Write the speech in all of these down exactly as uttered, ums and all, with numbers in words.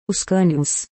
os cânions.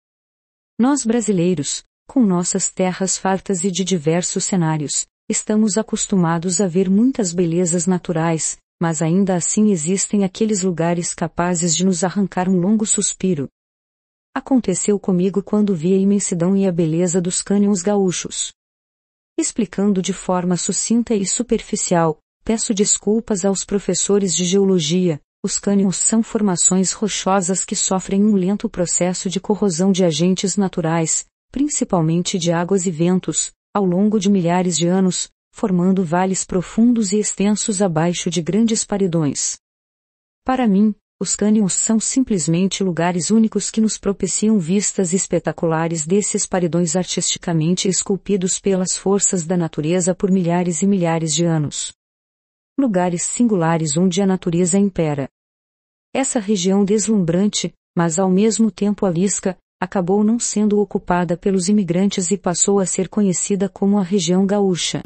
Nós brasileiros, com nossas terras fartas e de diversos cenários, estamos acostumados a ver muitas belezas naturais, mas ainda assim existem aqueles lugares capazes de nos arrancar um longo suspiro. Aconteceu comigo quando vi a imensidão e a beleza dos cânions gaúchos. Explicando de forma sucinta e superficial, peço desculpas aos professores de geologia. Os cânions são formações rochosas que sofrem um lento processo de corrosão de agentes naturais, principalmente de águas e ventos, ao longo de milhares de anos, formando vales profundos e extensos abaixo de grandes paredões. Para mim, os cânions são simplesmente lugares únicos que nos propiciam vistas espetaculares desses paredões artisticamente esculpidos pelas forças da natureza por milhares e milhares de anos. Lugares singulares onde a natureza impera. Essa região deslumbrante, mas ao mesmo tempo arisca, acabou não sendo ocupada pelos imigrantes e passou a ser conhecida como a região gaúcha.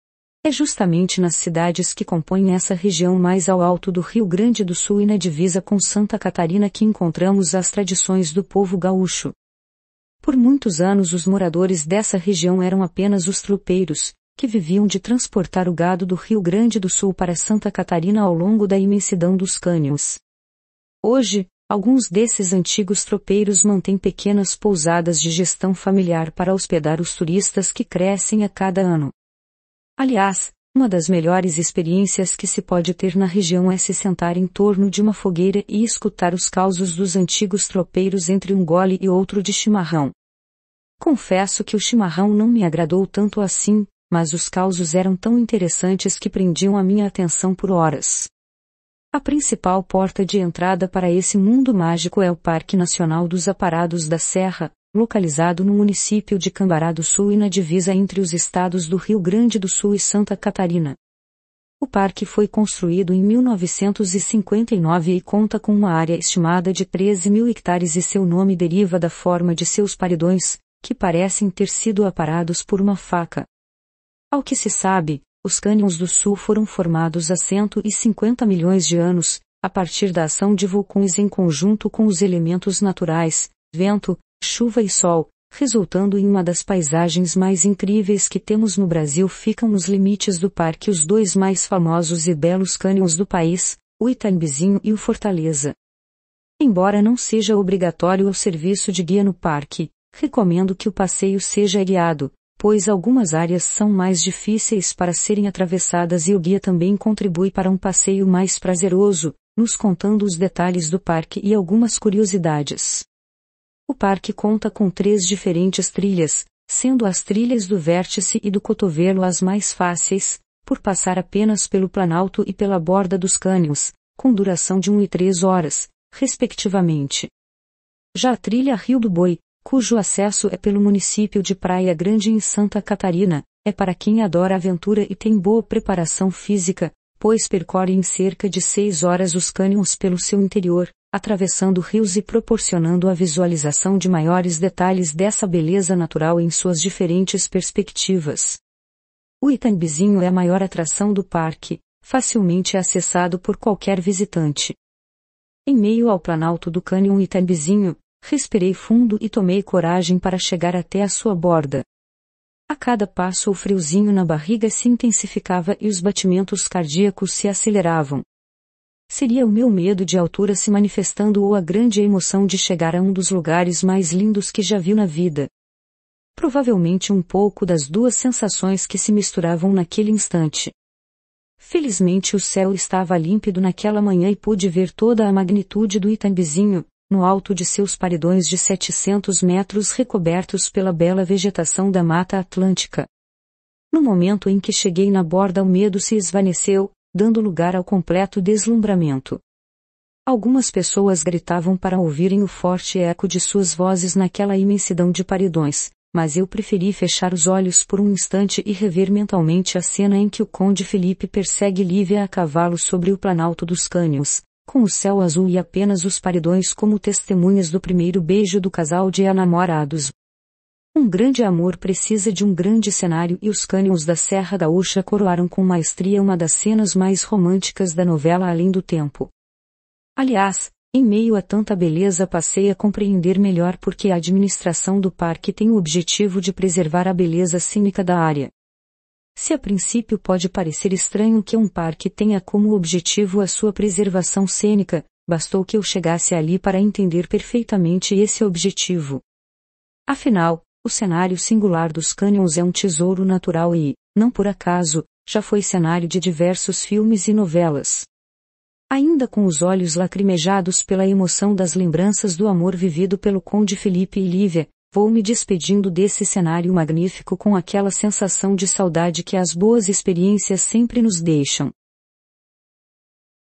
É justamente nas cidades que compõem essa região mais ao alto do Rio Grande do Sul e na divisa com Santa Catarina que encontramos as tradições do povo gaúcho. Por muitos anos os moradores dessa região eram apenas os tropeiros, que viviam de transportar o gado do Rio Grande do Sul para Santa Catarina ao longo da imensidão dos cânions. Hoje, alguns desses antigos tropeiros mantêm pequenas pousadas de gestão familiar para hospedar os turistas que crescem a cada ano. Aliás, uma das melhores experiências que se pode ter na região é se sentar em torno de uma fogueira e escutar os causos dos antigos tropeiros entre um gole e outro de chimarrão. Confesso que o chimarrão não me agradou tanto assim, mas os causos eram tão interessantes que prendiam a minha atenção por horas. A principal porta de entrada para esse mundo mágico é o Parque Nacional dos Aparados da Serra, localizado no município de Cambará do Sul e na divisa entre os estados do Rio Grande do Sul e Santa Catarina. O parque foi construído em mil novecentos e cinquenta e nove e conta com uma área estimada de treze mil hectares e seu nome deriva da forma de seus paredões, que parecem ter sido aparados por uma faca. Ao que se sabe, os cânions do Sul foram formados há cento e cinquenta milhões de anos, a partir da ação de vulcões em conjunto com os elementos naturais, vento, chuva e sol, resultando em uma das paisagens mais incríveis que temos no Brasil. Ficam nos limites do parque os dois mais famosos e belos cânions do país, o Itambizinho e o Fortaleza. Embora não seja obrigatório o serviço de guia no parque, recomendo que o passeio seja guiado, pois algumas áreas são mais difíceis para serem atravessadas e o guia também contribui para um passeio mais prazeroso, nos contando os detalhes do parque e algumas curiosidades. O parque conta com três diferentes trilhas, sendo as trilhas do vértice e do cotovelo as mais fáceis, por passar apenas pelo planalto e pela borda dos cânions, com duração de uma e três horas, respectivamente. Já a trilha Rio do Boi, cujo acesso é pelo município de Praia Grande em Santa Catarina, é para quem adora aventura e tem boa preparação física, pois percorre em cerca de seis horas os cânions pelo seu interior, atravessando rios e proporcionando a visualização de maiores detalhes dessa beleza natural em suas diferentes perspectivas. O Itambizinho é a maior atração do parque, facilmente acessado por qualquer visitante. Em meio ao planalto do cânion Itambizinho, respirei fundo e tomei coragem para chegar até a sua borda. A cada passo o friozinho na barriga se intensificava e os batimentos cardíacos se aceleravam. Seria o meu medo de altura se manifestando ou a grande emoção de chegar a um dos lugares mais lindos que já viu na vida? Provavelmente um pouco das duas sensações que se misturavam naquele instante. Felizmente o céu estava límpido naquela manhã e pude ver toda a magnitude do Itambizinho, no alto de seus paredões de setecentos metros recobertos pela bela vegetação da Mata Atlântica. No momento em que cheguei na borda o medo se esvaneceu, dando lugar ao completo deslumbramento. Algumas pessoas gritavam para ouvirem o forte eco de suas vozes naquela imensidão de paredões, mas eu preferi fechar os olhos por um instante e rever mentalmente a cena em que o conde Felipe persegue Lívia a cavalo sobre o planalto dos cânions, com o céu azul e apenas os paredões como testemunhas do primeiro beijo do casal de enamorados. Um grande amor precisa de um grande cenário e os cânions da Serra Gaúcha coroaram com maestria uma das cenas mais românticas da novela Além do Tempo. Aliás, em meio a tanta beleza passei a compreender melhor porque a administração do parque tem o objetivo de preservar a beleza cênica da área. Se a princípio pode parecer estranho que um parque tenha como objetivo a sua preservação cênica, bastou que eu chegasse ali para entender perfeitamente esse objetivo. Afinal, o cenário singular dos cânions é um tesouro natural e, não por acaso, já foi cenário de diversos filmes e novelas. Ainda com os olhos lacrimejados pela emoção das lembranças do amor vivido pelo Conde Felipe e Lívia, vou me despedindo desse cenário magnífico com aquela sensação de saudade que as boas experiências sempre nos deixam.